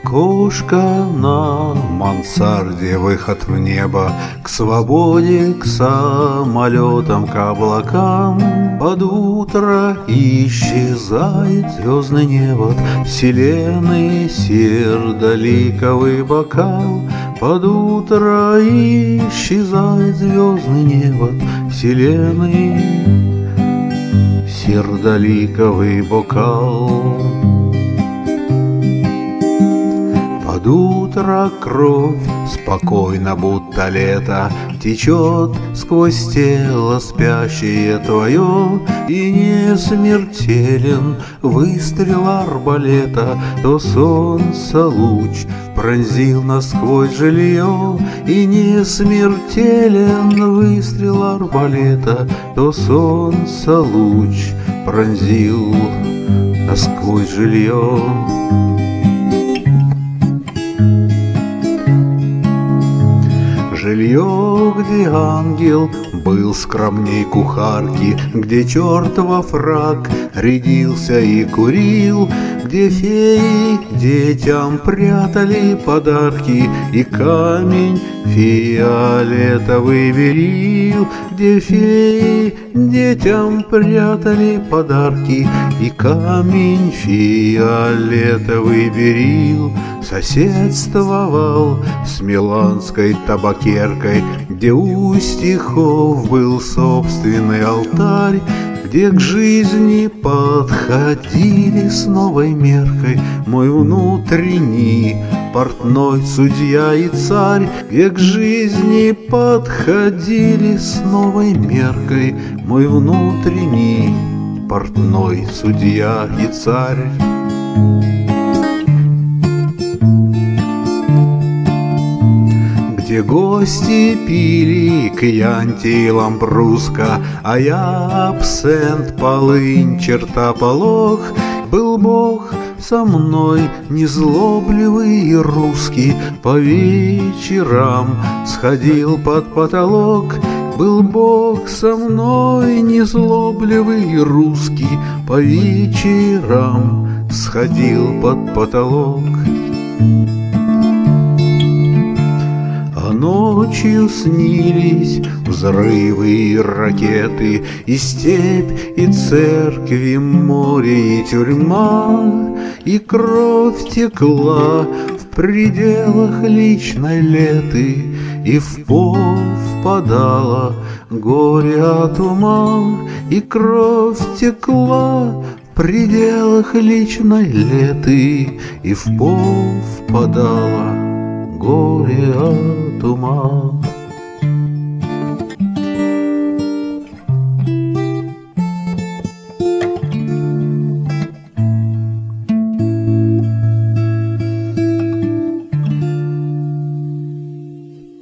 Окошко на мансарде, выход в небо, к свободе, к самолетам, к облакам. Под утро исчезает звездный невод, вселенной сердоликовый бокал. Под утро исчезает звездный невод, вселенной сердоликовый бокал. Под утро кровь спокойно, будто лето, течет сквозь тело спящее твое, и не смертелен выстрел арбалета. То солнце луч пронзил насквозь жилье, и не смертелен выстрел арбалета. То солнце луч пронзил насквозь жилье. Жилье, где ангел был скромней кухарки, где черт во фрак рядился и курил, где феи детям прятали подарки и камень фиолетовый берил. Где феи детям прятали подарки и камень фиолетовый берил. Соседствовал с миланской табакеркой, где у стихов был собственный алтарь, где к жизни подходили с новой меркой мой внутренний портной, судья и царь. Где к жизни подходили с новой меркой мой внутренний портной, судья и царь. Где гости пили кьянти и ламбруско, а я абсент, полынь, чертополох. Был Бог со мной незлобливый и русский, по вечерам сходил под потолок. Был Бог со мной незлобливый и русский, по вечерам сходил под потолок. А ночью снились взрывы и ракеты, и степь, и церкви, море, и тюрьма. И кровь текла в пределах личной леты, и в пол впадало горе от ума. И кровь текла в пределах личной леты, и в пол впадало горе от ума.